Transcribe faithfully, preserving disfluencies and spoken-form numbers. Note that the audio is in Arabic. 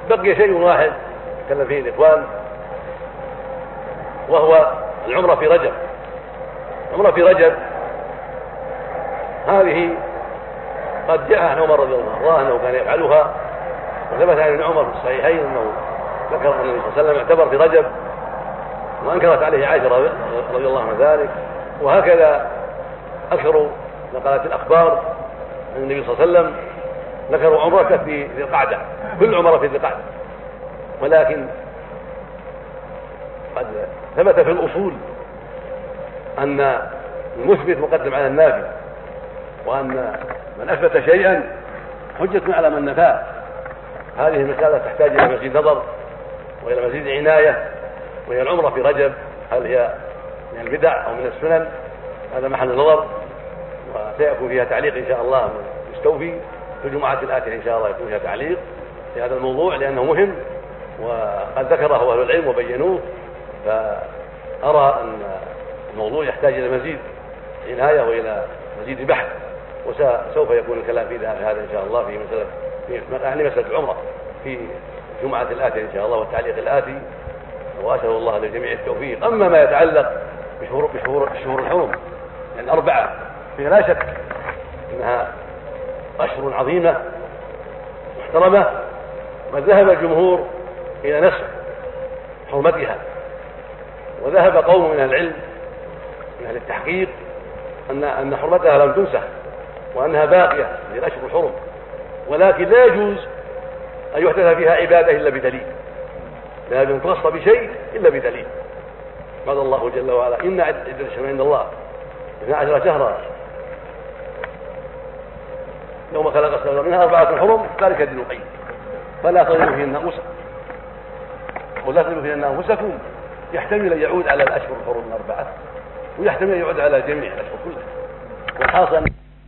بقي شيء واحد تكلم فيه الإخوان، وهو العمرة في رجب. العمرة في رجب هذه قد جاء عن عمر رضي الله عنه أنه كان يفعلها، وثبت عن ابن عمر في الصحيحين أنه ذكر أن النبي صلى الله عليه وسلم اعتبر في رجب، وأنكرت عليه عائشة رضي الله عنها ذلك. وهكذا أكثر نقلات الأخبار أن النبي صلى الله عليه وسلم ذكروا عمرته في ذي القعدة، كل عمرة في ذي القعدة. ولكن قد ثبت في الأصول أن المثبت مقدم على النافي، وأن من أثبت شيئا حجة على من نفاه. هذه المسألة تحتاج إلى مزيد نظر وإلى مزيد عناية، وهي العمرة في رجب هل هي من البدع أو من السنن؟ هذا محل نظر، وسيكون فيها تعليق إن شاء الله مستوفي في الجمعات الآتية إن شاء الله يكون فيها تعليق في هذا الموضوع لأنه مهم وقد ذكره أهل العلم وبينوه. فأرى أن الموضوع يحتاج إلى مزيد عناية وإلى مزيد بحث، وسوف يكون الكلام في هذا إن شاء الله في مسألة في يعني مسألة العمرة في الجمعة الآتية إن شاء الله والتعليق الآتي، وأسأل الله للجميع التوفيق. أما ما يتعلق بشهور بشهور الشهور الحرم يعني أربعة، فيها لا شك أنها أشهر عظيمة محترمة، وذهب الجمهور إلى نسخ حرمتها، وذهب قوم من العلم من أهل التحقيق أن أن حرمتها لم تنسخ وأنها باقية في الأشهر الحرم، ولكن لا يجوز أن يحدث فيها عبادة إلا بدليل، لا يجوز أن تخص بشيء إلا بدليل. قال الله جل وعلا إن عدة الشهور عند الله اثنا عشر شهرا يوم خلق السماوات منها أربعة حرم ذلك الدين القيم فلا تظلموا فيهن أنفسكم ولا تظلموا فيهن أنفسكم. يحتمل أن يعود على الأشهر الحرم الأربعة، ويحتمل أن يعود على جميع الأشهر كلها، والحاصل